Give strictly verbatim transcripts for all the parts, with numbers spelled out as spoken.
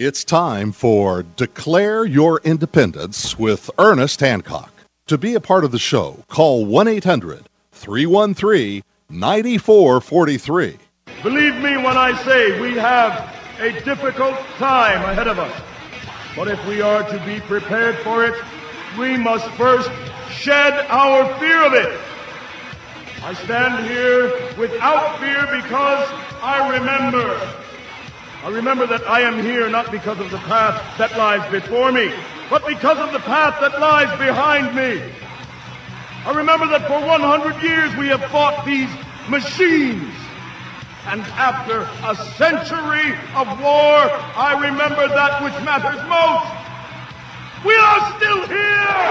It's time for Declare Your Independence with Ernest Hancock. To be a part of the show, call one eight hundred three one three nine four four three. Believe me when I say we have a difficult time ahead of us. But if we are to be prepared for it, we must first shed our fear of it. I stand here without fear because I remember. I remember that I am here not because of the path that lies before me, but because of the path that lies behind me. I remember that for one hundred years we have fought these machines. And after a century of war, I remember that which matters most. We are still here!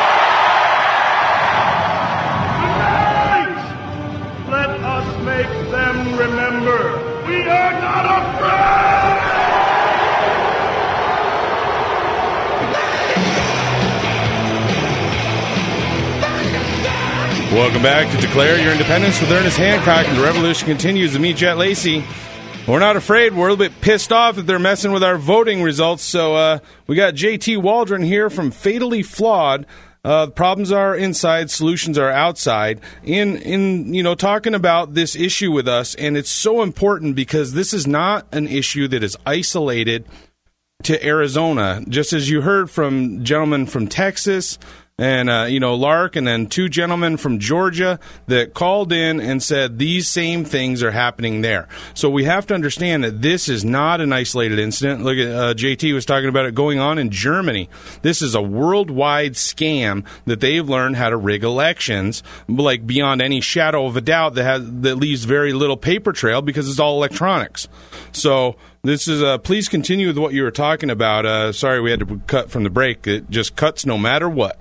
Tonight, let us make them remember. We are not afraid! Welcome back to Declare Your Independence with Ernest Hancock, and the revolution continues. To meet Jet Lacey. We're not afraid. We're a little bit pissed off that they're messing with our voting results. So uh, we got J T Waldron here from Fatally Flawed. Uh, problems are inside, solutions are outside. In in you know talking about this issue with us, and it's so important because this is not an issue that is isolated to Arizona. Just as you heard from gentlemen from Texas. And, uh, you know, Lark, and then two gentlemen from Georgia that called in and said these same things are happening there. So we have to understand that this is not an isolated incident. Look at uh, J T was talking about it going on in Germany. This is a worldwide scam that they've learned how to rig elections, like beyond any shadow of a doubt that has, that leaves very little paper trail because it's all electronics. So this is, uh, please continue with what you were talking about. Uh, sorry we had to cut from the break. It just cuts no matter what.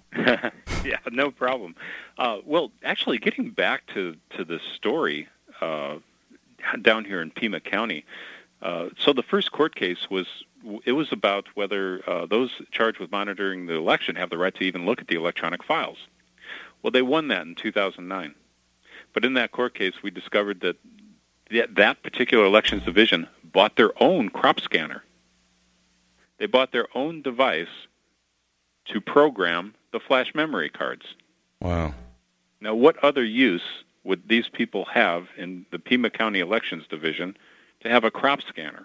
Yeah, no problem. Uh, well, actually, getting back to, to the story uh, down here in Pima County, uh, so the first court case was, it was about whether uh, those charged with monitoring the election have the right to even look at the electronic files. Well, they won that in two thousand nine. But in that court case, we discovered that th- that particular elections division bought their own crop scanner. They bought their own device to program the flash memory cards. Wow. Now, what other use would these people have in the Pima County Elections Division to have a crop scanner?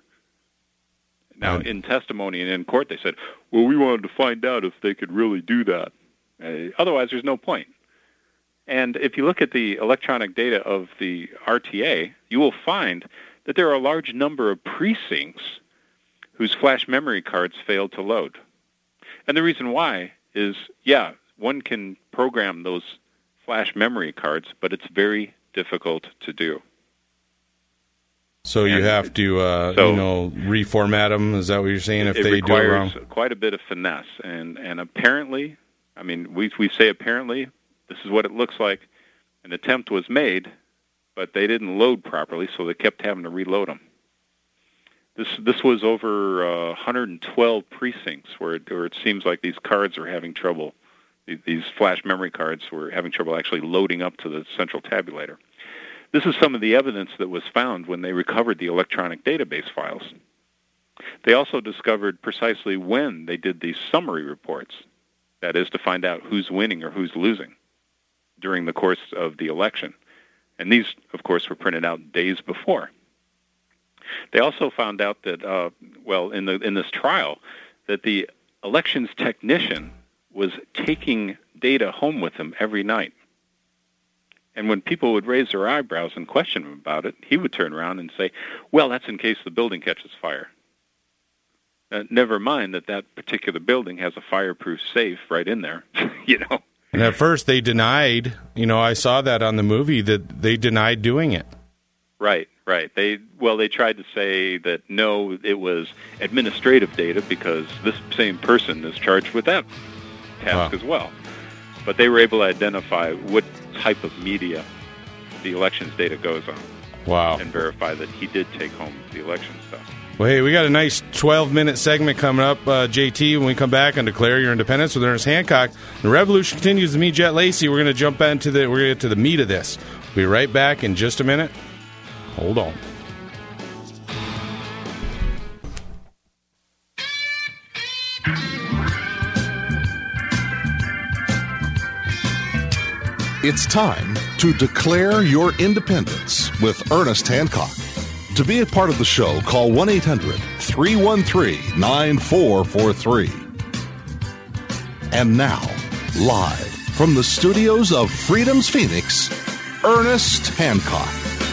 Now, Right. in testimony and in court, they said, well, we wanted to find out if they could really do that. Uh, otherwise, there's no point. And if you look at the electronic data of the R T A, you will find that there are a large number of precincts whose flash memory cards failed to load. And the reason why is, yeah, one can program those flash memory cards, but it's very difficult to do. So you and have to, uh, so you know, reformat them. Is that what you're saying? If it they do it wrong, requires quite a bit of finesse, and and apparently, I mean, we we say apparently, this is what it looks like. An attempt was made, but they didn't load properly, so they kept having to reload them. This this was over uh, one hundred twelve precincts where it, where it seems like these cards are having trouble. These flash memory cards were having trouble actually loading up to the central tabulator. This is some of the evidence that was found when they recovered the electronic database files. They also discovered precisely when they did these summary reports, that is, to find out who's winning or who's losing during the course of the election. And these, of course, were printed out days before. They also found out that, uh, well, in the in this trial, that the elections technician was taking data home with him every night. And when people would raise their eyebrows and question him about it, he would turn around and say, well, that's in case the building catches fire. Uh, never mind that that particular building has a fireproof safe right in there, you know. And at first they denied, you know, I saw that on the movie, that they denied doing it. Right, right. They well, they tried to say that, no, it was administrative data because this same person is charged with that task Wow. as well. But they were able to identify what type of media the elections data goes on. Wow. And verify that he did take home the election stuff. Well, hey, we got a nice twelve-minute segment coming up, uh, J T, when we come back on Declare Your Independence with Ernest Hancock. The revolution continues to meet Jet Lacey. We're going to jump into the, we're going to get to the meat of this. We'll be right back in just a minute. Hold on. It's time to declare your independence with Ernest Hancock. To be a part of the show, call one eight hundred three one three nine four four three. And now, live from the studios of Freedom's Phoenix, Ernest Hancock.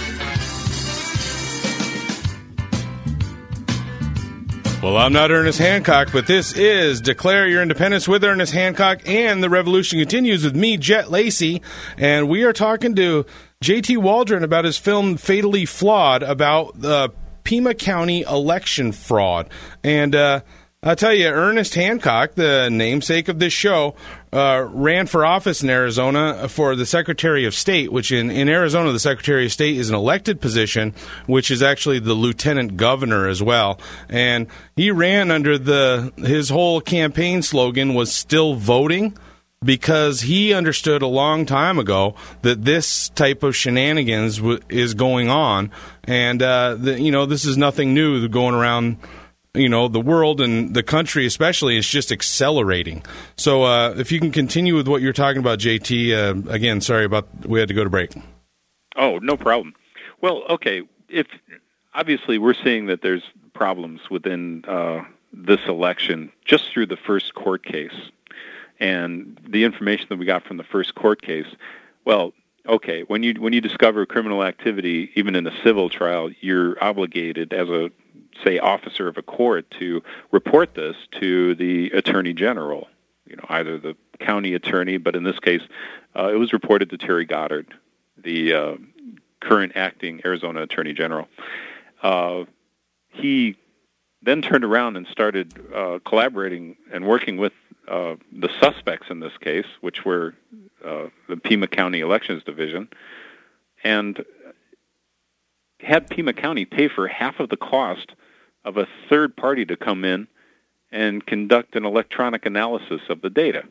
Well, I'm not Ernest Hancock, but this is Declare Your Independence with Ernest Hancock, and the revolution continues with me, Jet Lacey, and we are talking to J T Waldron about his film Fatally Flawed, about the Pima County election fraud. And uh, I'll tell you, Ernest Hancock, the namesake of this show, uh, ran for office in Arizona for the Secretary of State, which in, in Arizona, the Secretary of State is an elected position, which is actually the lieutenant governor as well. And he ran under the, his whole campaign slogan was still voting, because he understood a long time ago that this type of shenanigans w- is going on. And, uh, the, you know, this is nothing new going around. You know, the world and the country especially is just accelerating. So uh, if you can continue with what you're talking about, J T, uh, again, sorry about we had to go to break. Oh, no problem. Well, okay, if obviously we're seeing that there's problems within uh, this election just through the first court case. And the information that we got from the first court case, well, okay, when you when you discover criminal activity, even in a civil trial, you're obligated as a say, officer of a court to report this to the attorney general, you know, either the county attorney, but in this case, uh, it was reported to Terry Goddard, the uh, current acting Arizona attorney general. Uh, he then turned around and started uh, collaborating and working with uh, the suspects in this case, which were uh, the Pima County Elections Division, and had Pima County pay for half of the cost of a third party to come in and conduct an electronic analysis of the data.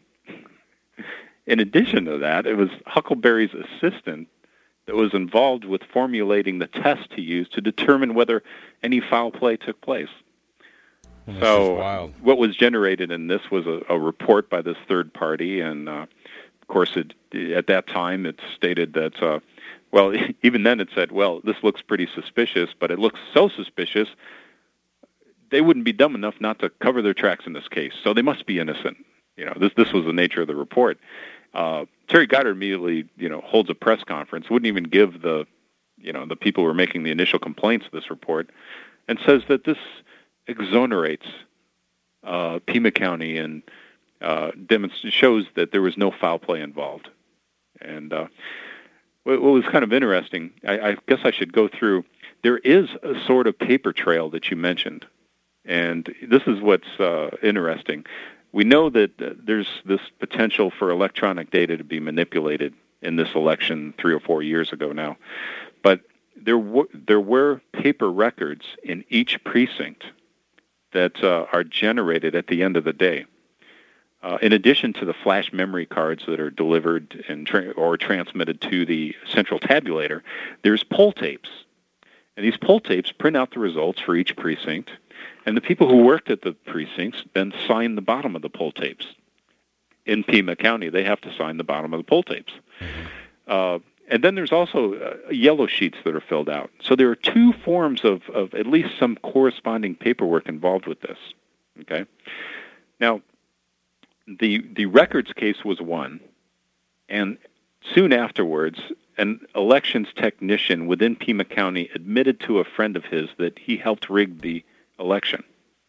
In addition to that, it was Huckleberry's assistant that was involved with formulating the test to use to determine whether any foul play took place. This so is wild. What was generated in this was a, a report by this third party, and uh, of course, it, at that time, it stated that, uh, well, even then it said, well, this looks pretty suspicious, but it looks so suspicious they wouldn't be dumb enough not to cover their tracks in this case, so they must be innocent. You know, this this was the nature of the report. Uh, Terry Goddard immediately, you know, holds a press conference, wouldn't even give the, you know, the people who were making the initial complaints of this report, and says that this exonerates uh, Pima County and uh, demonstrates shows that there was no foul play involved. And uh, what was kind of interesting, I, I guess I should go through. There is a sort of paper trail that you mentioned. And this is what's uh, interesting. We know that uh, there's this potential for electronic data to be manipulated in this election three or four years ago now. But there, w- there were paper records in each precinct that uh, are generated at the end of the day. Uh, in addition to the flash memory cards that are delivered and tra- or transmitted to the central tabulator, there's poll tapes. And these poll tapes print out the results for each precinct. And the people who worked at the precincts then sign the bottom of the poll tapes. In Pima County, they have to sign the bottom of the poll tapes. Mm-hmm. Uh, and then there's also uh, yellow sheets that are filled out. So there are two forms of, of at least some corresponding paperwork involved with this. Okay. Now, the the records case was one, and soon afterwards, an elections technician within Pima County admitted to a friend of his that he helped rig the election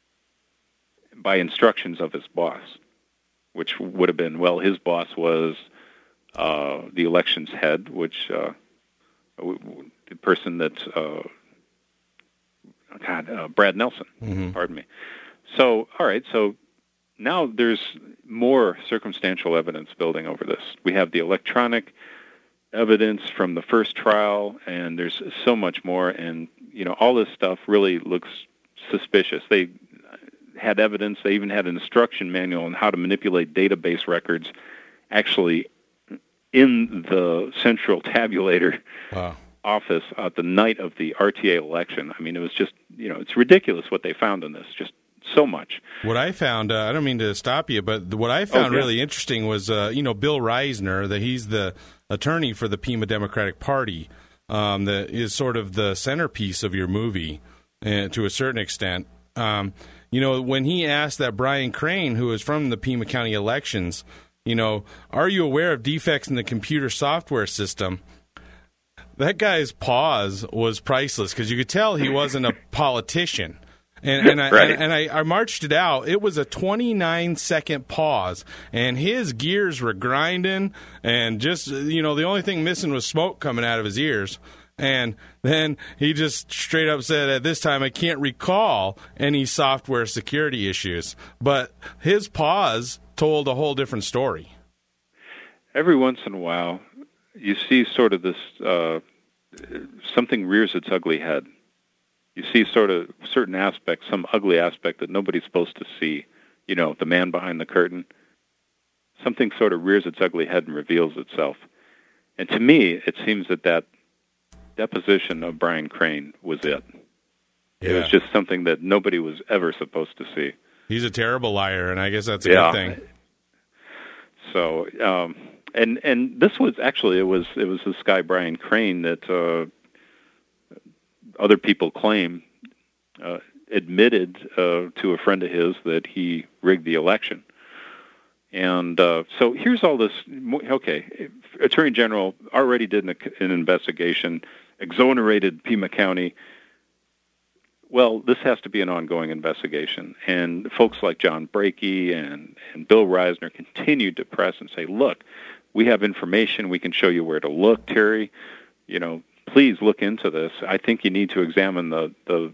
by instructions of his boss, which would have been, well, his boss was uh, the elections head, which uh, the person that, uh, God, uh, Brad Nelson, mm-hmm. pardon me. So, all right, so now there's more circumstantial evidence building over this. We have the electronic evidence from the first trial, and there's so much more, and, you know, all this stuff really looks suspicious. They had evidence. They even had an instruction manual on how to manipulate database records actually in the central tabulator wow. office at the night of the R T A election. I mean, it was just, you know, it's ridiculous what they found in this. Just so much. What I found, uh, I don't mean to stop you, but what I found oh, yeah. really interesting was, uh, you know, Bill Reisner, that he's the attorney for the Pima Democratic Party, um, that is sort of the centerpiece of your movie uh, to a certain extent. Um, you know, when he asked that Brian Crane, who is from the Pima County elections, you know, are you aware of defects in the computer software system? That guy's pause was priceless because you could tell he wasn't a politician. And, and, I, right. and, and I, I marched it out. It was a twenty-nine second pause, and his gears were grinding, and just, you know, the only thing missing was smoke coming out of his ears. And then he just straight up said, at this time, I can't recall any software security issues. But his pause told a whole different story. Every once in a while, you see sort of this, uh, something rears its ugly head. You see sort of certain aspects, some ugly aspect that nobody's supposed to see. You know, the man behind the curtain. Something sort of rears its ugly head and reveals itself. And to me, it seems that that deposition of Brian Crane was it. Yeah. It was just something that nobody was ever supposed to see. He's a terrible liar, and I guess that's a yeah. good thing. So, um, and and this was actually it was it was this guy Brian Crane that uh, other people claim uh, admitted uh, to a friend of his that he rigged the election. And uh, so here's all this. Okay, Attorney General already did an, an investigation, exonerated Pima County. Well, this has to be an ongoing investigation. And folks like John Brakey and, and Bill Reisner continued to press and say, look, we have information. We can show you where to look, Terry. You know, please look into this. I think you need to examine the the,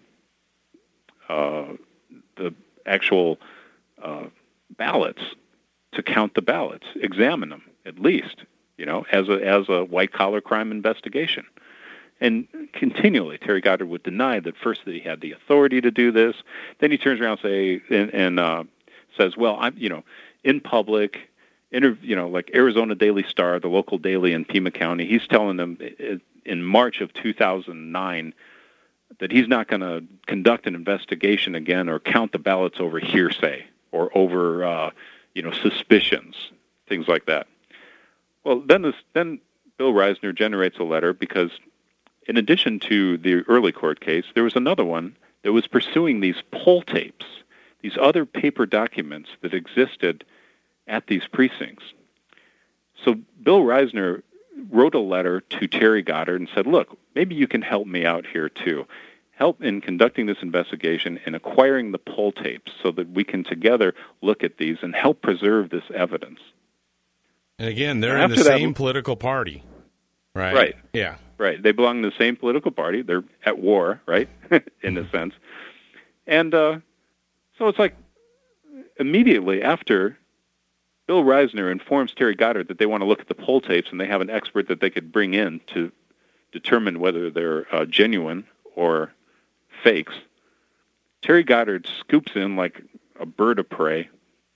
uh, the actual uh, ballots to count the ballots. Examine them, at least, you know, as a as a white-collar crime investigation. And continually, Terry Goddard would deny that first that he had the authority to do this. Then he turns around and say and, and uh, says, "Well, I'm, you know, in public, inter, you know, like Arizona Daily Star, the local daily in Pima County. He's telling them in March of two thousand nine that he's not going to conduct an investigation again or count the ballots over hearsay or over, uh, you know, suspicions, things like that." Well, then this, then Bill Reisner generates a letter because, in addition to the early court case, there was another one that was pursuing these poll tapes, these other paper documents that existed at these precincts. So Bill Reisner wrote a letter to Terry Goddard and said, look, maybe you can help me out here too. Help in conducting this investigation and acquiring the poll tapes so that we can together look at these and help preserve this evidence. And again, they're and in the same that, political party, right? Right. Yeah. Right. They belong to the same political party. They're at war, right, in mm-hmm. a sense. And uh, so it's like immediately after Bill Reisner informs Terry Goddard that they want to look at the poll tapes and they have an expert that they could bring in to determine whether they're uh, genuine or fakes, Terry Goddard scoops in like a bird of prey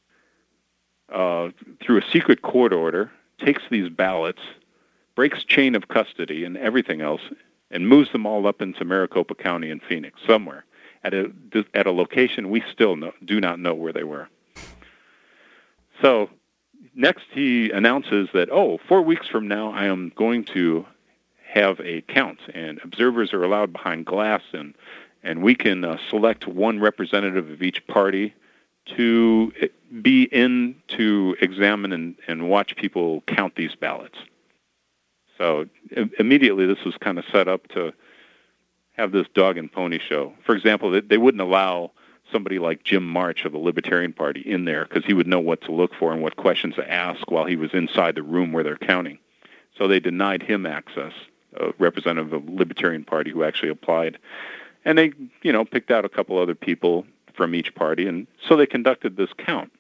uh, through a secret court order, takes these ballots, breaks chain of custody and everything else, and moves them all up into Maricopa County in Phoenix, somewhere, at a at a location we still know, do not know where they were. So next he announces that, oh, four weeks from now I am going to have a count, and observers are allowed behind glass, and and we can uh, select one representative of each party to be in to examine and, and watch people count these ballots. So immediately this was kind of set up to have this dog and pony show. For example, they, they wouldn't allow somebody like Jim March of the Libertarian Party in there because he would know what to look for and what questions to ask while he was inside the room where they're counting. So they denied him access, a representative of the Libertarian Party who actually applied. And they, you know, picked out a couple other people from each party, and so they conducted this count.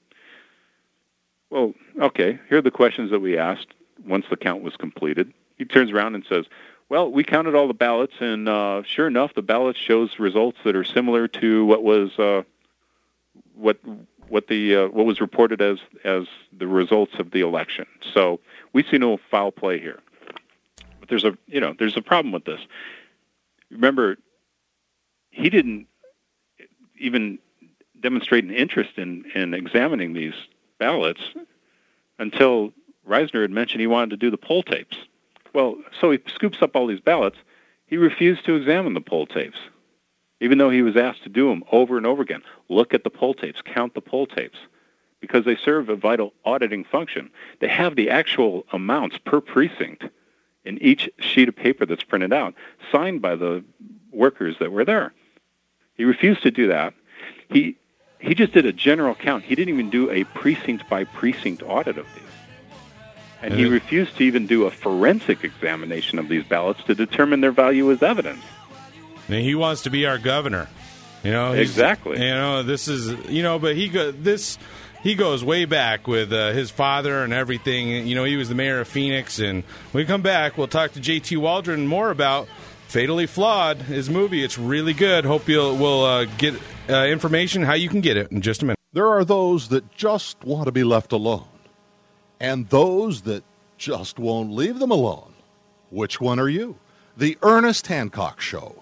Well, okay, here are the questions that we asked once the count was completed. He turns around and says, well, we counted all the ballots, and uh, sure enough, the ballot shows results that are similar to what was uh, what what the uh, what was reported as as the results of the election. So we see no foul play here. But there's a you know there's a problem with this. Remember, he didn't even demonstrate an interest in, in examining these ballots until Reisner had mentioned he wanted to do the poll tapes. Well, so he scoops up all these ballots. He refused to examine the poll tapes, even though he was asked to do them over and over again. Look at the poll tapes, count the poll tapes, because they serve a vital auditing function. They have the actual amounts per precinct in each sheet of paper that's printed out, signed by the workers that were there. He refused to do that. He he just did a general count. He didn't even do a precinct-by-precinct audit of these. And he refused to even do a forensic examination of these ballots to determine their value as evidence. And he wants to be our governor. You know, exactly. You know, this is, you know, but he go, this he goes way back with uh, his father and everything. You know, he was the mayor of Phoenix. And when we come back, we'll talk to J T Waldron more about Fatally Flawed, his movie. It's really good. Hope you'll we'll uh, get uh, information how you can get it in just a minute. There are those that just want to be left alone, and those that just won't leave them alone. Which one are you? The Ernest Hancock Show.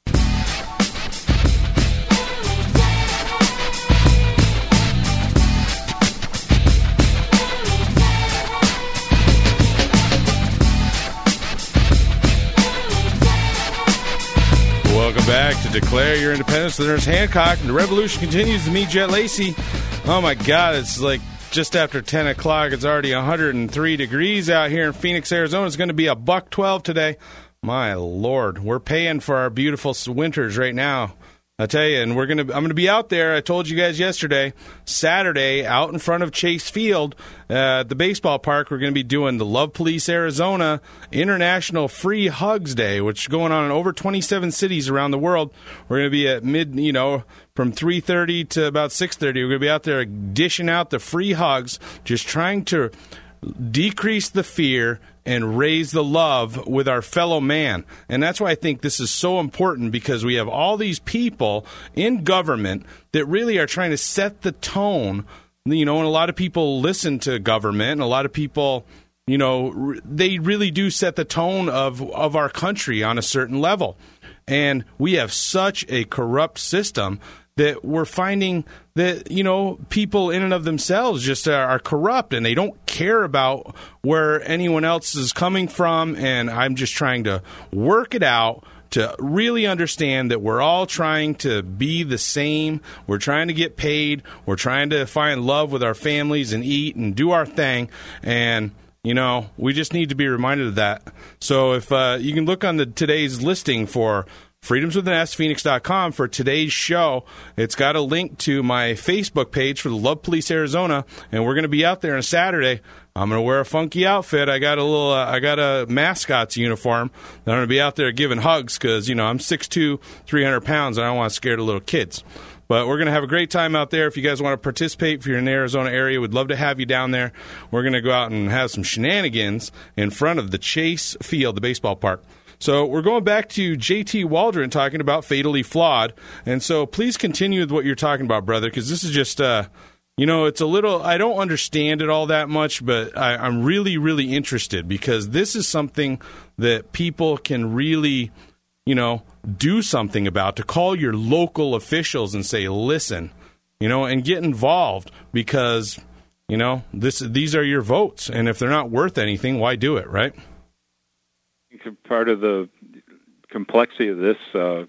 Welcome back to Declare Your Independence with Ernest Hancock. And the revolution continues to meet Jet Lacey. Oh, my God, it's like just after ten o'clock. It's already one hundred three degrees out here in Phoenix, Arizona. It's going to be a buck twelve today. My Lord, we're paying for our beautiful winters right now. I tell you, and we're gonna. I'm gonna be out there. I told you guys yesterday, Saturday, out in front of Chase Field, uh, at the baseball park. We're gonna be doing the Love Police Arizona International Free Hugs Day, which is going on in over twenty-seven cities around the world. We're gonna be at mid, you know, from three thirty to about six thirty. We're gonna be out there dishing out the free hugs, just trying to decrease the fear and raise the love with our fellow man. And that's why I think this is so important, because we have all these people in government that really are trying to set the tone. You know, and a lot of people listen to government, and a lot of people, you know, they really do set the tone of, of our country on a certain level. And we have such a corrupt system that we're finding that, you know, people in and of themselves just are, are corrupt, and they don't care about where anyone else is coming from. And I'm just trying to work it out to really understand that we're all trying to be the same. We're trying to get paid. We're trying to find love with our families and eat and do our thing. And, you know, we just need to be reminded of that. So if uh, you can look on the today's listing for freedoms with an S Phoenix dot com for today's show. It's got a link to my Facebook page for the Love Police Arizona, and we're going to be out there on Saturday. I'm going to wear a funky outfit. I got a little, uh, I got a mascot's uniform. I'm going to be out there giving hugs because, you know, I'm six two, three hundred pounds, and I don't want to scare the little kids. But we're going to have a great time out there. If you guys want to participate, if you're in the Arizona area, we'd love to have you down there. We're going to go out and have some shenanigans in front of the Chase Field, the baseball park. So we're going back to J T Waldron talking about Fatally Flawed. And so please continue with what you're talking about, brother, because this is just, uh, you know, it's a little, I don't understand it all that much, but I, I'm really, really interested, because this is something that people can really, you know, do something about, to call your local officials and say, listen, you know, and get involved, because, you know, this these are your votes. And if they're not worth anything, why do it, right? Part of the complexity of this, uh,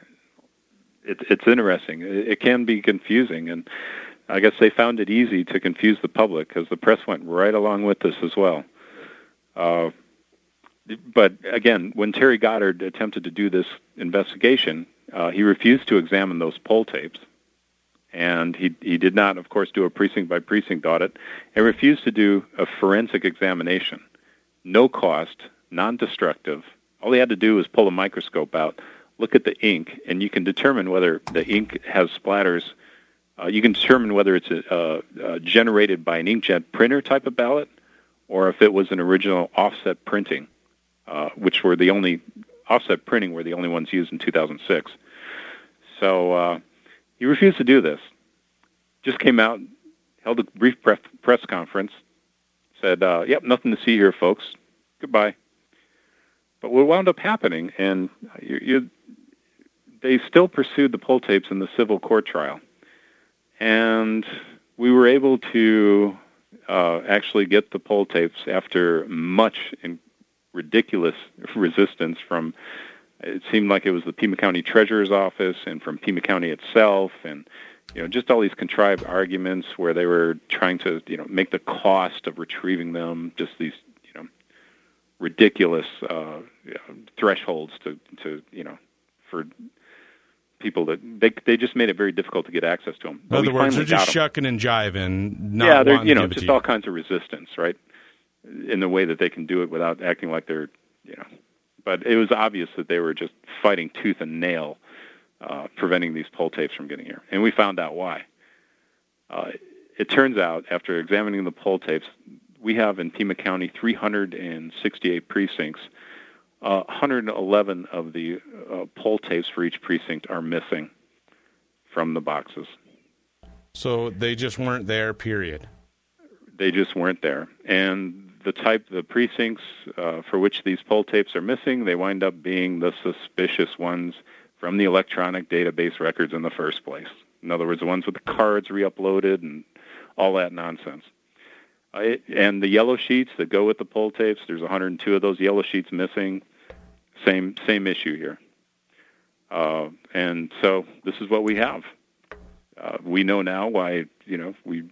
it, it's interesting. It, it can be confusing, and I guess they found it easy to confuse the public because the press went right along with this as well. Uh, but again, when Terry Goddard attempted to do this investigation, uh, he refused to examine those poll tapes, and he he did not, of course, do a precinct-by-precinct audit, and refused to do a forensic examination. No cost, non-destructive. All he had to do was pull a microscope out, look at the ink, and you can determine whether the ink has splatters. Uh, you can determine whether it's a, uh, uh, generated by an inkjet printer type of ballot, or if it was an original offset printing, uh, which were the only offset printing were the only ones used in two thousand six. So uh, he refused to do this. Just came out, held a brief press, press conference, said, uh, "Yep, nothing to see here, folks. Goodbye." But what wound up happening, and you, you, they still pursued the poll tapes in the civil court trial. and we were able to uh, actually get the poll tapes after much in ridiculous resistance from, it seemed like it was the Pima County Treasurer's Office and from Pima County itself, and you know, just all these contrived arguments where they were trying to, you know, make the cost of retrieving them just these, you know, ridiculous uh, you know, thresholds to, to, you know, for people that they they just made it very difficult to get access to them. In other words, they're just shucking and jiving, not yeah, they're you know, to give it just to all you. kinds of resistance, right? In the way that they can do it without acting like they're, you know. But it was obvious that they were just fighting tooth and nail. Uh, preventing these poll tapes from getting here. And we found out why. Uh, it turns out, after examining the poll tapes, we have in Pima County three hundred sixty-eight precincts. Uh, one hundred eleven of the uh, poll tapes for each precinct are missing from the boxes. So they just weren't there, period. They just weren't there. And the type, the precincts uh, for which these poll tapes are missing, they wind up being the suspicious ones from the electronic database records in the first place. In other words, the ones with the cards re-uploaded and all that nonsense. Uh, it, and the yellow sheets that go with the poll tapes, there's one hundred two of those yellow sheets missing. Same same issue here. Uh, and so this is what we have. Uh, we know now why, you know, we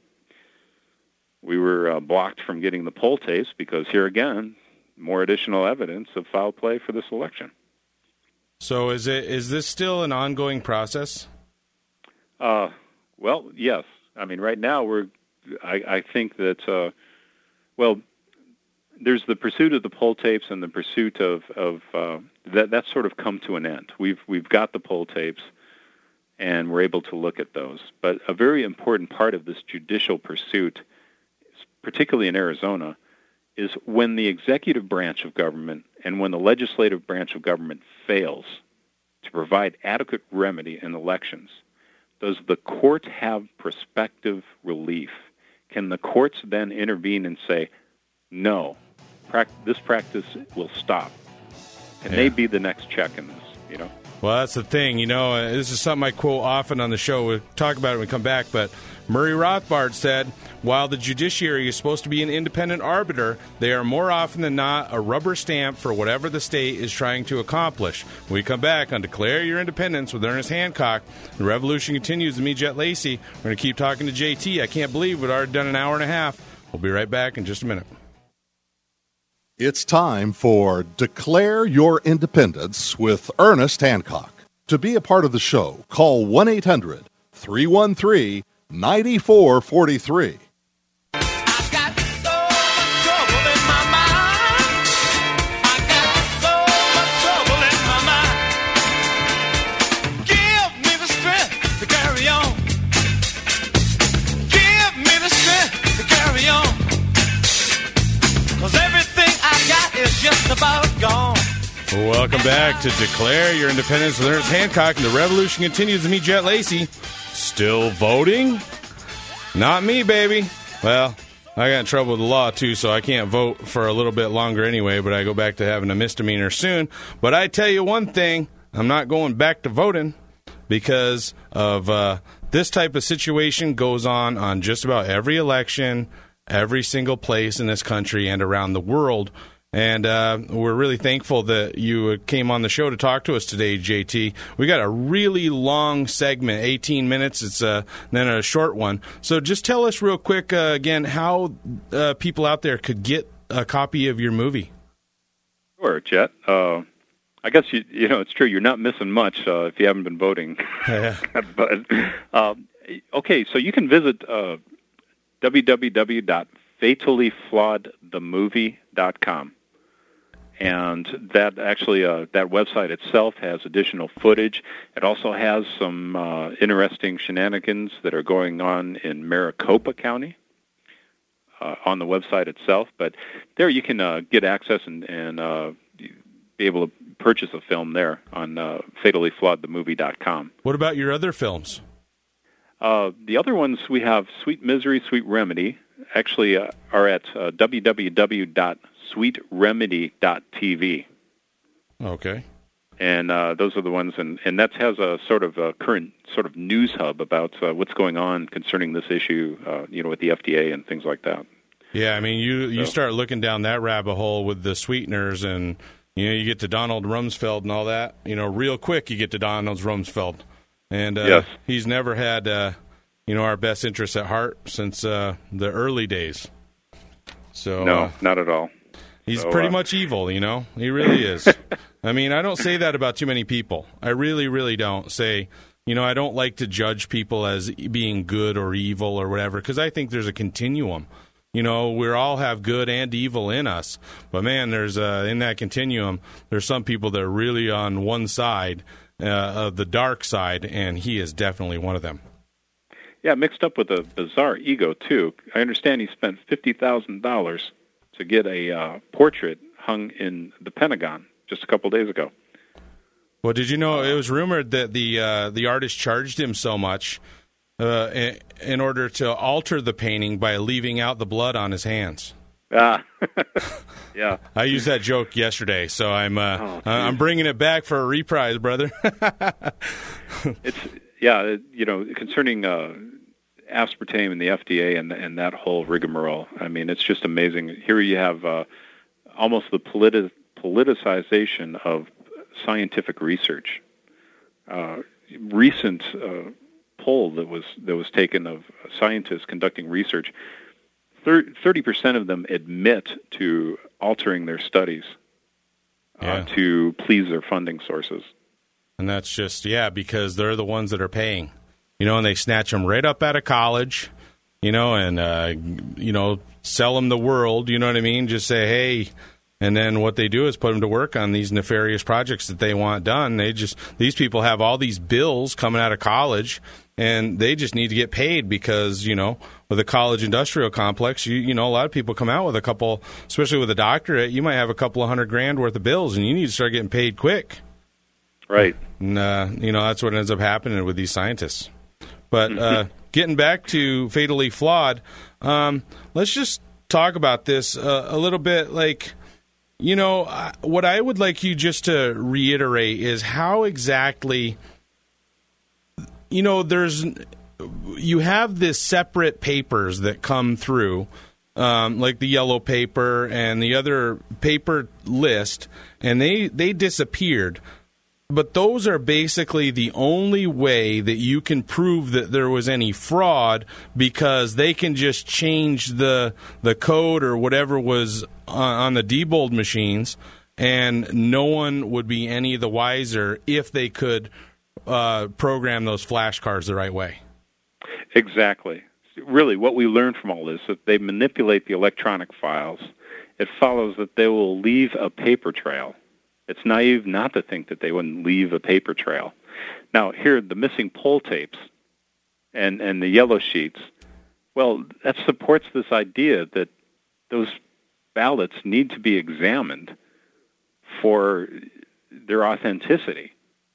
we were uh, blocked from getting the poll tapes because here again, more additional evidence of foul play for this election. So is it is this still an ongoing process? Uh, well, yes. I mean, right now we're. I, I think that uh, well, there's the pursuit of the poll tapes and the pursuit of of uh, that. That's sort of come to an end. We've we've got the poll tapes, and we're able to look at those. But a very important part of this judicial pursuit, particularly in Arizona, is when the executive branch of government and when the legislative branch of government fails to provide adequate remedy in elections, does the court have prospective relief? Can the courts then intervene and say, no, pract- this practice will stop? Can yeah. they be the next check in this, you know? Well, that's the thing. You know, uh, this is something I quote often on the show. We'll talk about it when we come back. But Murray Rothbard said, while the judiciary is supposed to be an independent arbiter, they are more often than not a rubber stamp for whatever the state is trying to accomplish. When we come back on Declare Your Independence with Ernest Hancock, the revolution continues with me, Jet Lacey. We're going to keep talking to J T. I can't believe we've already done an hour and a half. We'll be right back in just a minute. It's time for Declare Your Independence with Ernest Hancock. To be a part of the show, call one eight hundred three one three nine four four three. Just about gone. Welcome back to Declare Your Independence with Ernest Hancock, and the revolution continues with me, Jet Lacey. Still voting? Not me, baby. Well, I got in trouble with the law, too, so I can't vote for a little bit longer anyway, but I go back to having a misdemeanor soon. But I tell you one thing, I'm not going back to voting because of uh, this type of situation goes on on just about every election, every single place in this country and around the world. And uh, we're really thankful that you came on the show to talk to us today, J T. We got a really long segment, eighteen minutes. It's uh, then a short one. So just tell us real quick, uh, again, how uh, people out there could get a copy of your movie. Sure, Jet. Uh, I guess, you, you know, it's true. You're not missing much uh, if you haven't been voting. Yeah. But, um, okay, so you can visit uh, w w w dot fatally flawed the movie dot com. And that actually, uh, that website itself has additional footage. It also has some uh, interesting shenanigans that are going on in Maricopa County uh, on the website itself. But there you can uh, get access and, and uh, be able to purchase a film there on uh, fatally flawed the movie dot com. What about your other films? Uh, the other ones we have, Sweet Misery, Sweet Remedy, actually uh, are at uh, w w w dot sweet remedy dot t v. Okay. And uh, those are the ones, and, and that has a sort of a current sort of news hub about uh, what's going on concerning this issue, uh, you know, with the F D A and things like that. Yeah, I mean, you, you So- start looking down that rabbit hole with the sweeteners, and, you know, you get to Donald Rumsfeld and all that. You know, real quick you get to Donald Rumsfeld. And uh, Yes. he's never had, uh, you know, our best interests at heart since uh, the early days. So No, uh, not at all. he's So, pretty uh, much evil, you know? He really is. I mean, I don't say that about too many people. I really, really don't say, you know, I don't like to judge people as being good or evil or whatever, because I think there's a continuum. You know, we all have good and evil in us. But, man, there's uh, in that continuum, there's some people that are really on one side uh, of the dark side, and he is definitely one of them. Yeah, mixed up with a bizarre ego, too. I understand he spent fifty thousand dollars to get a uh, portrait hung in the Pentagon just a couple days ago. Well, did you know it was rumored that the uh, the artist charged him so much uh, in, in order to alter the painting by leaving out the blood on his hands? Ah, yeah. I used that joke yesterday, so I'm uh, Oh, I'm bringing it back for a reprise, brother. It's yeah, it- you know, concerning uh, aspartame and the F D A and and that whole rigmarole. I mean, it's just amazing. Here you have uh, almost the politi- politicization of scientific research. Uh, recent uh, poll that was that was taken of scientists conducting research. Thirty percent of them admit to altering their studies uh, Yeah. to please their funding sources. And that's just, yeah, because they're the ones that are paying. You know, and they snatch them right up out of college, you know, and, uh, you know, sell them the world, you know what I mean? Just say, hey, and then what they do is put them to work on these nefarious projects that they want done. They just, these people have all these bills coming out of college, and they just need to get paid because, you know, with a college industrial complex, you you know, a lot of people come out with a couple, especially with a doctorate, you might have a couple of hundred grand worth of bills, and you need to start getting paid quick. Right. And, uh, you know, that's what ends up happening with these scientists. But uh, getting back to Fatally Flawed, um, let's just talk about this uh, a little bit. Like, you know, I- what I would like you just to reiterate is how exactly, you know, there's, you have this separate papers that come through, um, like the yellow paper and the other paper list, and they, they disappeared. But those are basically the only way that you can prove that there was any fraud, because they can just change the the code or whatever was on, on the Diebold machines, and no one would be any the wiser if they could uh, program those flashcards the right way. Exactly. Really, what we learned from all this is that they manipulate the electronic files. It follows that they will leave a paper trail. It's naive not to think that they wouldn't leave a paper trail. Now, here, the missing poll tapes and, and the yellow sheets, well, that supports this idea that those ballots need to be examined for their authenticity.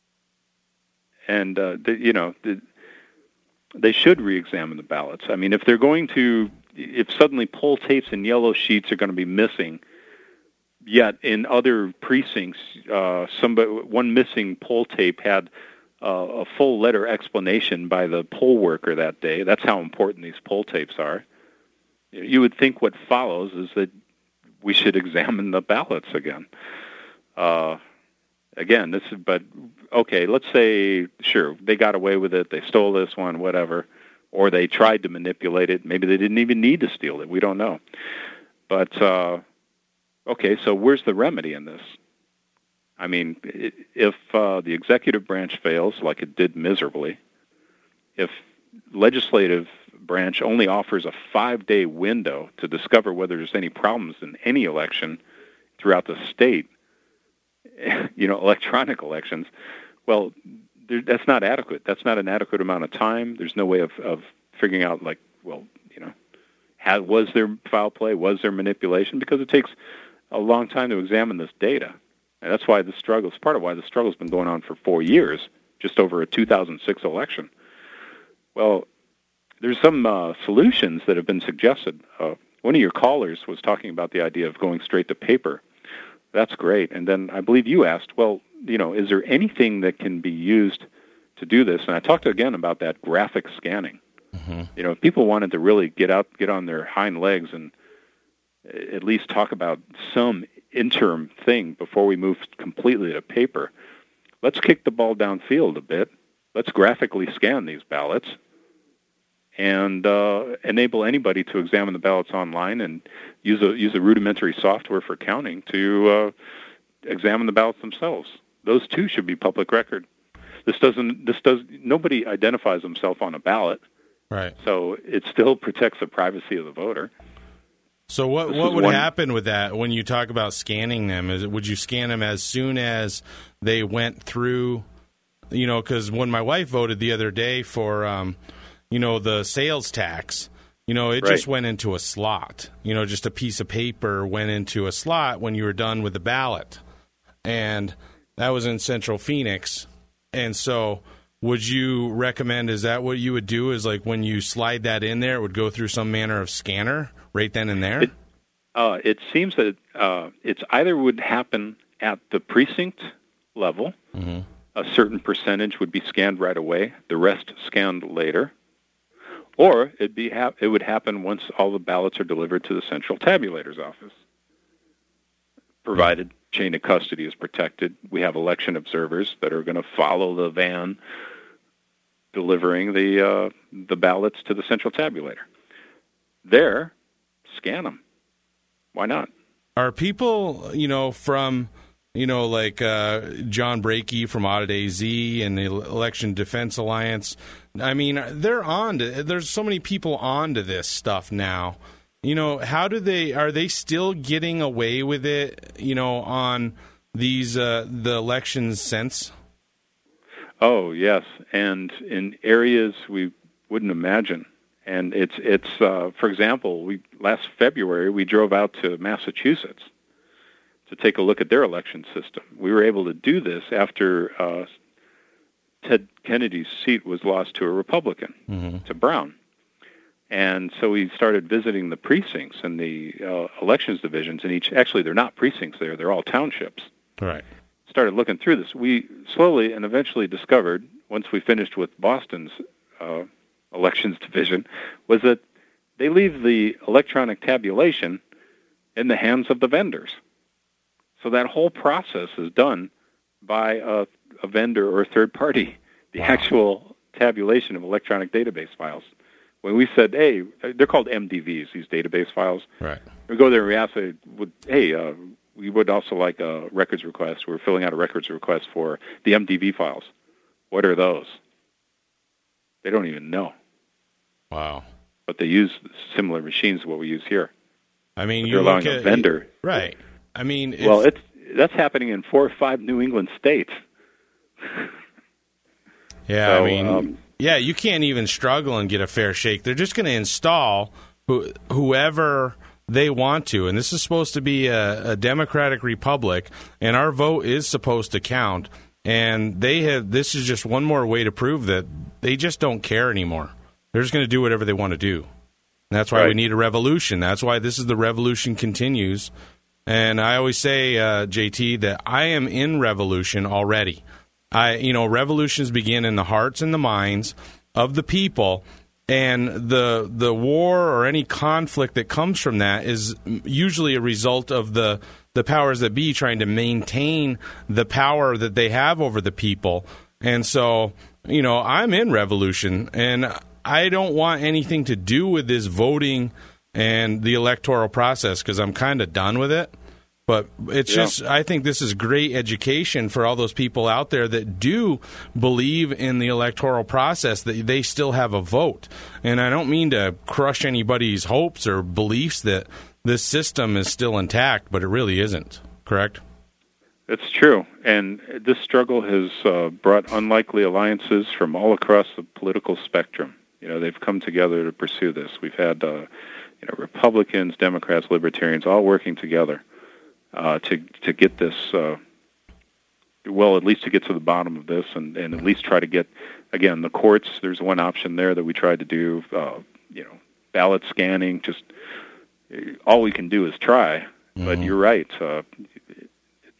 And, uh, the, you know, the, they should re-examine the ballots. I mean, if they're going to, if suddenly poll tapes and yellow sheets are going to be missing, yet in other precincts, uh, somebody, one missing poll tape had uh, a full letter explanation by the poll worker that day. That's how important these poll tapes are. You would think what follows is that we should examine the ballots again. Uh, again, this is, but okay, let's say, sure, they got away with it, they stole this one, whatever, or they tried to manipulate it. Maybe they didn't even need to steal it. We don't know. But, uh, okay, so where's the remedy in this? I mean, if uh, the executive branch fails, like it did miserably, if legislative branch only offers a five-day window to discover whether there's any problems in any election throughout the state, you know, electronic elections, well, there, that's not adequate. That's not an adequate amount of time. There's no way of, of figuring out, like, well, you know, had, was there foul play? Was there manipulation? Because it takes a long time to examine this data. And that's why the struggle is part of why the struggle's been going on for four years, just over a two thousand six election. Well, there's some uh, solutions that have been suggested. Uh, one of your callers was talking about the idea of going straight to paper. That's great. And then I believe you asked, well, you know, is there anything that can be used to do this? And I talked again about that graphic scanning. Mm-hmm. You know, if people wanted to really get out, get on their hind legs and at least talk about some interim thing before we move completely to paper, let's kick the ball downfield a bit. Let's graphically scan these ballots and uh, enable anybody to examine the ballots online and use a use a rudimentary software for counting to uh, examine the ballots themselves. Those too should be public record. This doesn't. This does. Nobody identifies himself on a ballot, right? So it still protects the privacy of the voter. So what This what is would one- happen with that when you talk about scanning them? Is it, would you scan them as soon as they went through? You know, because when my wife voted the other day for, um, you know, the sales tax, you know, it Right. just went into a slot. You know, just a piece of paper went into a slot when you were done with the ballot, and that was in Central Phoenix. And so, would you recommend? Is that what you would do? Is like when you slide that in there, it would go through some manner of scanner right then and there? It, uh, it seems that uh, it's either would happen at the precinct level. Mm-hmm. A certain percentage would be scanned right away, the rest scanned later, or it'd be ha- it would happen once all the ballots are delivered to the central tabulator's office. Provided chain of custody is protected, we have election observers that are going to follow the van delivering the uh, the ballots to the central tabulator. There, scan them. Why not? Are people, you know, from, you know, like uh, John Brakey from Audit A Z and the Election Defense Alliance, I mean, they're on to, there's so many people on to this stuff now. You know, how do they, are they still getting away with it, you know, on these, uh, the elections since? Oh, yes, and in areas we wouldn't imagine. And it's, it's uh, for example, we last February we drove out to Massachusetts to take a look at their election system. We were able to do this after uh, Ted Kennedy's seat was lost to a Republican, mm-hmm. to Brown. And so we started visiting the precincts and the uh, elections divisions, and each, actually they're not precincts there, they're all townships. Right. Started looking through this. We slowly and eventually discovered, once we finished with Boston's uh, elections division, was that they leave the electronic tabulation in the hands of the vendors. So that whole process is done by a, a vendor or a third party, the wow. actual tabulation of electronic database files. When we said, hey, they're called M D Vs, these database files. Right. We go there and we ask, hey, uh, we would also like a records request. We're filling out a records request for the M D V files. What are those? They don't even know. Wow. But they use similar machines to what we use here. I mean, but you're allowing look at, a vendor. Right. I mean, well, it's that's happening in four or five New England states. Yeah, so, I mean, um, yeah, you can't even struggle and get a fair shake. They're just going to install who, whoever they want to, and this is supposed to be a, a democratic republic, and our vote is supposed to count. And they have. This is just one more way to prove that they just don't care anymore. They're just going to do whatever they want to do. And that's why right. we need a revolution. That's why this is the revolution continues. And I always say, uh, J T, that I am in revolution already. I, you know, revolutions begin in the hearts and the minds of the people, and the the war or any conflict that comes from that is usually a result of the the powers that be trying to maintain the power that they have over the people. And so, you know, I'm in revolution, and I don't want anything to do with this voting and the electoral process because I'm kind of done with it. But it's yeah. just, I think this is great education for all those people out there that do believe in the electoral process, that they still have a vote. And I don't mean to crush anybody's hopes or beliefs that this system is still intact, but it really isn't, correct? It's true. And this struggle has uh, brought unlikely alliances from all across the political spectrum. You know, they've come together to pursue this. We've had, uh, you know, Republicans, Democrats, Libertarians all working together. Uh, to to get this, uh, well, at least to get to the bottom of this, and, and at least try to get, again, the courts. There's one option there that we tried to do. Uh, you know, ballot scanning. Just all we can do is try. Mm-hmm. But you're right. Uh,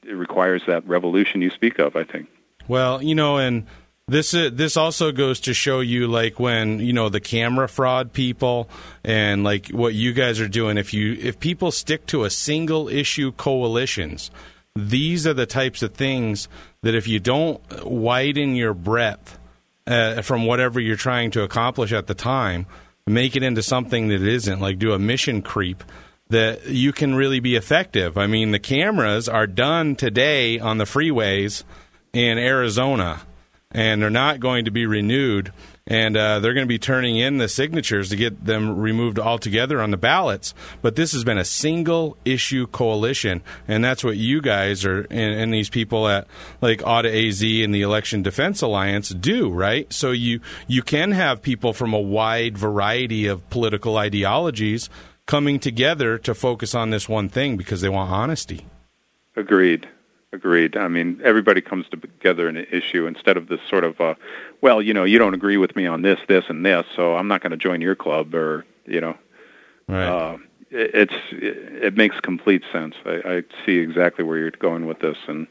it requires that revolution you speak of, I think. Well, you know, and this uh, this also goes to show you, like, when, you know, the camera fraud people and, like, what you guys are doing, if you if people stick to a single issue coalitions, these are the types of things that if you don't widen your breadth uh, from whatever you're trying to accomplish at the time, make it into something that it isn't, like do a mission creep, that you can really be effective. I mean, the cameras are done today on the freeways in Arizona, and they're not going to be renewed, and uh, they're going to be turning in the signatures to get them removed altogether on the ballots. But this has been a single-issue coalition, and that's what you guys are, and, and these people at, like, A U D A A Z and the Election Defense Alliance do, right? So you, you can have people from a wide variety of political ideologies coming together to focus on this one thing because they want honesty. Agreed. Agreed. I mean, everybody comes together in an issue instead of this sort of, uh, well, you know, you don't agree with me on this, this, and this, so I'm not going to join your club, or, you know. Right. Uh, it, it's it, it makes complete sense. I, I see exactly where you're going with this, and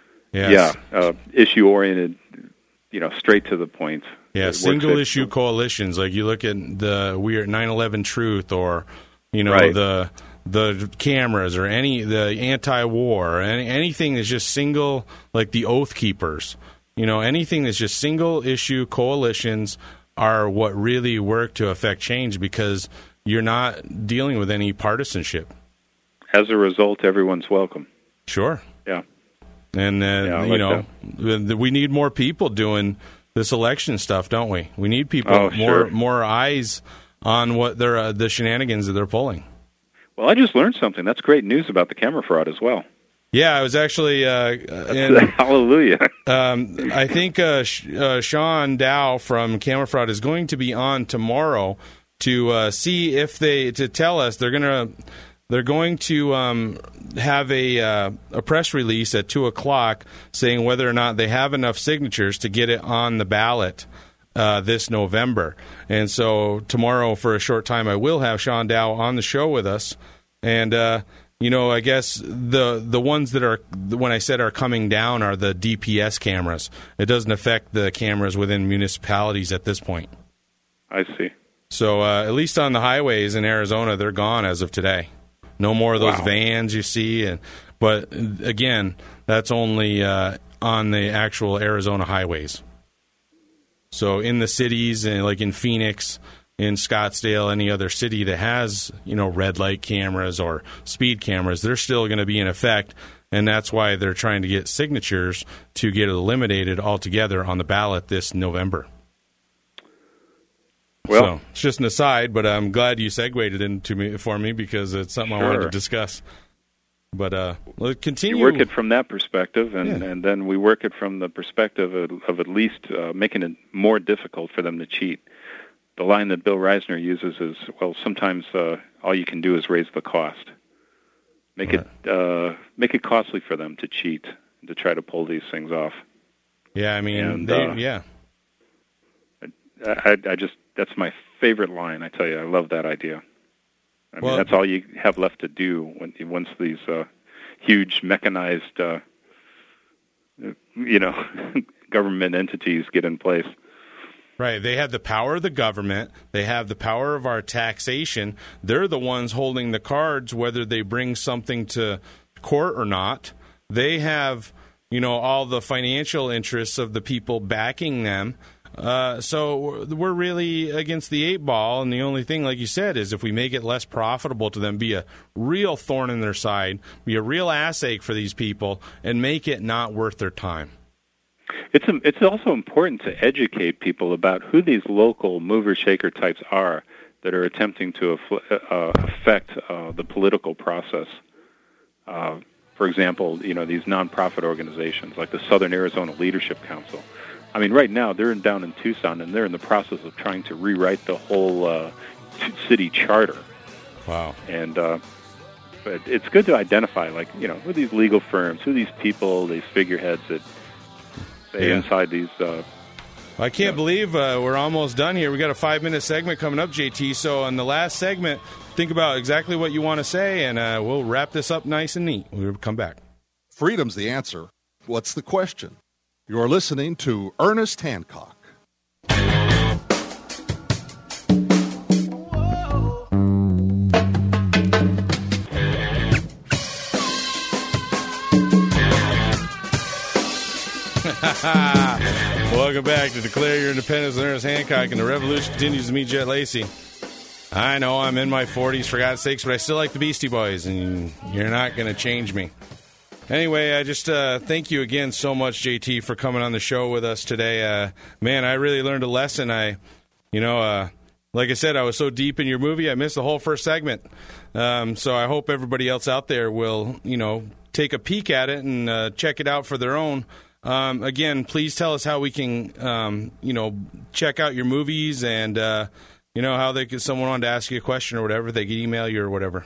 yes. yeah, uh, issue oriented, you know, straight to the point. Yeah, single issue coalitions. Like you look at the weird nine eleven Truth, or you know right. the. the cameras, or any the anti-war, or any, anything that's just single, like the Oath Keepers, you know, anything that's just single issue coalitions are what really work to affect change, because you're not dealing with any partisanship. As a result, everyone's welcome. Sure. Yeah. And uh, yeah, you like know, that. we need more people doing this election stuff, don't we? We need people oh, more sure. more eyes on what they're uh, the shenanigans that they're pulling. Well, I just learned something. That's great news about the camera fraud as well. Yeah, I was actually uh, in, hallelujah. um, I think uh, Sh- uh, Sean Dow from Camera Fraud is going to be on tomorrow to uh, see if they to tell us they're gonna they're going to um, have a uh, a press release at two o'clock saying whether or not they have enough signatures to get it on the ballot Uh, this November. And so tomorrow, for a short time, I will have Sean Dow on the show with us. And, uh, you know, I guess the the ones that are, when I said are coming down, are the D P S cameras. It doesn't affect the cameras within municipalities at this point. I see. So uh, at least on the highways in Arizona, they're gone as of today. No more of those wow. vans you see. And But, again, that's only uh, on the actual Arizona highways. So in the cities, and like in Phoenix, in Scottsdale, any other city that has, you know, red light cameras or speed cameras, they're still going to be in effect, and that's why they're trying to get signatures to get it eliminated altogether on the ballot this November. Well, so it's just an aside, but I'm glad you segued it into me for me, because it's something sure. I wanted to discuss. But uh, let's continue. You work it from that perspective, and, yeah. and then we work it from the perspective of, of at least uh, making it more difficult for them to cheat. The line that Bill Reisner uses is, well, sometimes uh, all you can do is raise the cost. Make right. it uh, make it costly for them to cheat, to try to pull these things off. Yeah, I mean, and, they, uh, yeah. I, I, I just, that's my favorite line, I tell you. I love that idea. I mean, well, that's all you have left to do when once these uh, huge mechanized, uh, you know, government entities get in place. Right. They have the power of the government. They have the power of our taxation. They're the ones holding the cards, whether they bring something to court or not. They have, you know, all the financial interests of the people backing them. Uh, so we're really against the eight ball, and the only thing, like you said, is if we make it less profitable to them, be a real thorn in their side, be a real ass ache for these people, and make it not worth their time. It's it's also important to educate people about who these local mover-shaker types are that are attempting to uh, affect uh, the political process. Uh, for example, you know, these nonprofit organizations like the Southern Arizona Leadership Council. I mean, right now, they're in, down in Tucson, and they're in the process of trying to rewrite the whole uh, t- city charter. Wow. And uh, but it's good to identify, like, you know, who are these legal firms, who are these people, these figureheads that stay yeah. inside these... Uh, I can't you know. believe uh, we're almost done here. We got a five-minute segment coming up, J T. So on the last segment, think about exactly what you want to say, and uh, we'll wrap this up nice and neat. We'll come back. freedom's the answer. What's the question? You're listening to Ernest Hancock. Welcome back to Declare Your Independence with Ernest Hancock, and the revolution continues to meet Jet Lacey. I know I'm in my forties, for God's sakes, but I still like the Beastie Boys, and you're not going to change me. Anyway, I just uh, thank you again so much, J T, for coming on the show with us today. Uh, man, I really learned a lesson. I, you know, uh, like I said, I was so deep in your movie, I missed the whole first segment. Um, so I hope everybody else out there will, you know, take a peek at it and uh, check it out for their own. Um, again, please tell us how we can, um, you know, check out your movies and, uh, you know, how they could, someone wanted to ask you a question or whatever, they could email you or whatever.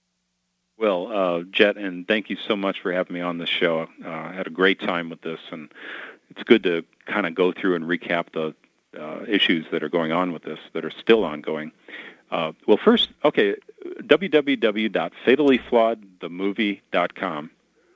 Well, uh, Jet, and thank you so much for having me on the show. Uh, I had a great time with this, and it's good to kind of go through and recap the uh, issues that are going on with this, that are still ongoing. Uh, well, first, okay, w w w dot fatally flawed the movie dot com.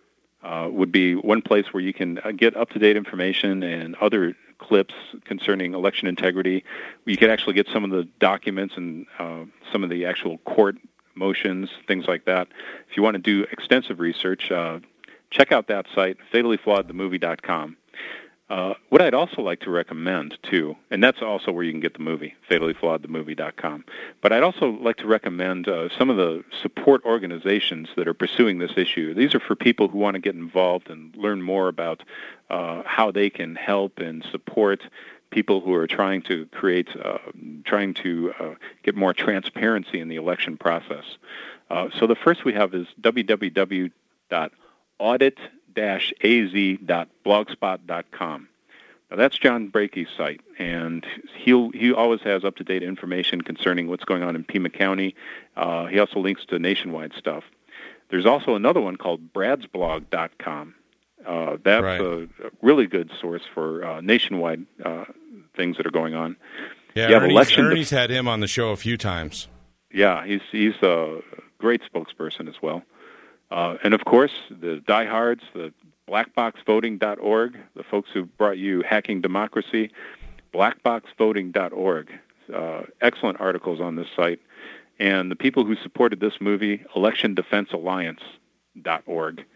Uh, would be one place where you can uh, get up-to-date information and other clips concerning election integrity. You can actually get some of the documents and uh, some of the actual court motions, things like that. If you want to do extensive research, uh, check out that site, fatally flawed the movie dot com. Uh, what I'd also like to recommend, too, and that's also where you can get the movie, fatally flawed the movie dot com. But I'd also like to recommend uh, some of the support organizations that are pursuing this issue. These are for people who want to get involved and learn more about uh, how they can help and support people who are trying to create, uh, trying to uh, get more transparency in the election process. Uh, so the first we have is w w w dot audit dash a z dot blogspot dot com. Now that's John Brakey's site, and he'll he always has up-to-date information concerning what's going on in Pima County. Uh, he also links to nationwide stuff. There's also another one called brads blog dot com. Uh, that's right. a, a really good source for uh, nationwide uh, things that are going on. Yeah, Ernie's, Ernie's def- had him on the show a few times. Yeah, he's he's a great spokesperson as well. Uh, and, of course, the diehards, the black box voting dot org, the folks who brought you Hacking Democracy, black box voting dot org. Uh, excellent articles on this site. And the people who supported this movie, election defense alliance dot org.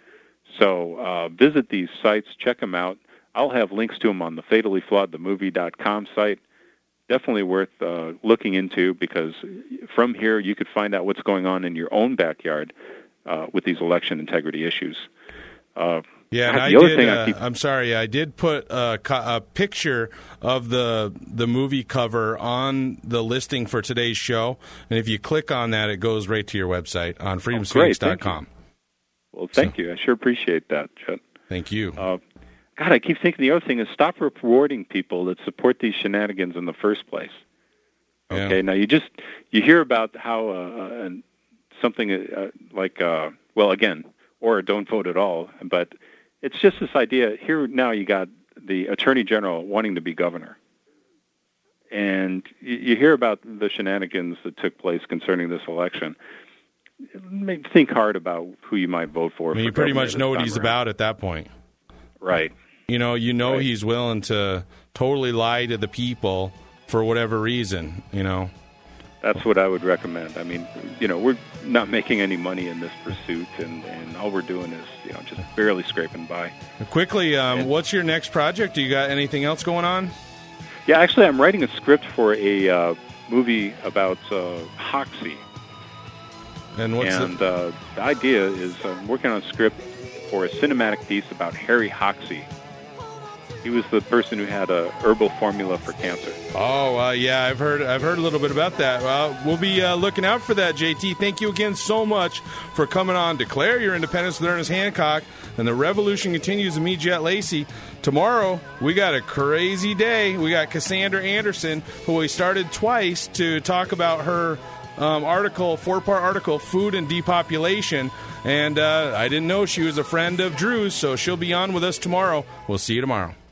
So uh, visit these sites, check them out. I'll have links to them on the fatally flawed the movie dot com site. Definitely worth uh, looking into, because from here you could find out what's going on in your own backyard uh, with these election integrity issues. Uh, yeah, and I did, uh, I keep... I'm sorry, I did put a, a picture of the the movie cover on the listing for today's show, and if you click on that, it goes right to your website on freedom phoenix dot com. Oh, well, thank so, you. I sure appreciate that, Chet. Thank you. Uh, God, I keep thinking the other thing is stop rewarding people that support these shenanigans in the first place. Okay, yeah. Now you just you hear about how uh, something uh, like uh, well, again, or don't vote at all, but it's just this idea. Here now, you got the Attorney General wanting to be governor, and you, you hear about the shenanigans that took place concerning this election. Think hard about who you might vote for. I mean, for you pretty much know what he's around. about at that point. Right. You know, you know right. he's willing to totally lie to the people for whatever reason, you know. That's what I would recommend. I mean, you know, we're not making any money in this pursuit, and, and all we're doing is, you know, just barely scraping by. Quickly, um, and, what's your next project? Do you got anything else going on? Yeah, actually, I'm writing a script for a uh, movie about uh, Hoxie. And what's and the... Uh, the idea is I'm working on a script for a cinematic piece about Harry Hoxie. He was the person who had a herbal formula for cancer. Oh, uh, yeah, I've heard I've heard a little bit about that. Uh, we'll be uh, looking out for that, J T. Thank you again so much for coming on. Declare Your Independence with Ernest Hancock, and the revolution continues to meet Jet Lacey. Tomorrow, we got a crazy day. We got Cassandra Anderson, who we started twice to talk about her um, article, four-part article, Food and Depopulation. And uh, I didn't know she was a friend of Drew's, so she'll be on with us tomorrow. We'll see you tomorrow.